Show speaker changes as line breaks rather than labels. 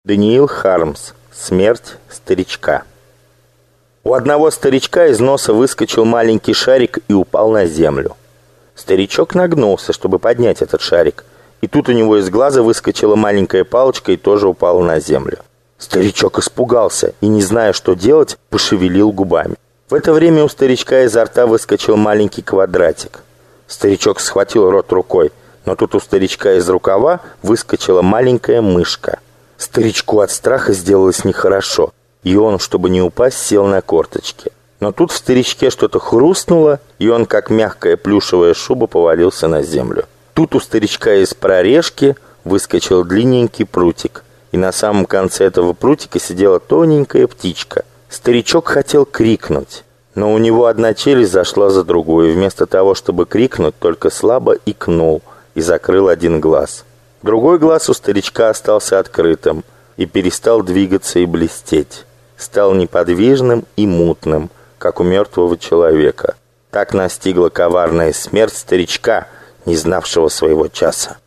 Даниил Хармс. Смерть старичка. У одного старичка из носа выскочил маленький шарик и упал на землю. Старичок нагнулся, чтобы поднять этот шарик, и тут у него из глаза выскочила маленькая палочка и тоже упала на землю. Старичок испугался и, не зная, что делать, пошевелил губами. В это время у старичка изо рта выскочил маленький квадратик. Старичок схватил рот рукой, но тут у старичка из рукава выскочила маленькая мышка. Старичку от страха сделалось нехорошо, и он, чтобы не упасть, сел на корточки. Но тут в старичке что-то хрустнуло, и он, как мягкая плюшевая шуба, повалился на землю. Тут у старичка из прорежки выскочил длинненький прутик, и на самом конце этого прутика сидела тоненькая птичка. Старичок хотел крикнуть, но у него одна челюсть зашла за другую, и вместо того, чтобы крикнуть, только слабо икнул и закрыл один глаз. Другой глаз у старичка остался открытым и перестал двигаться и блестеть. Стал неподвижным и мутным, как у мертвого человека. Так настигла коварная смерть старичка, не знавшего своего часа.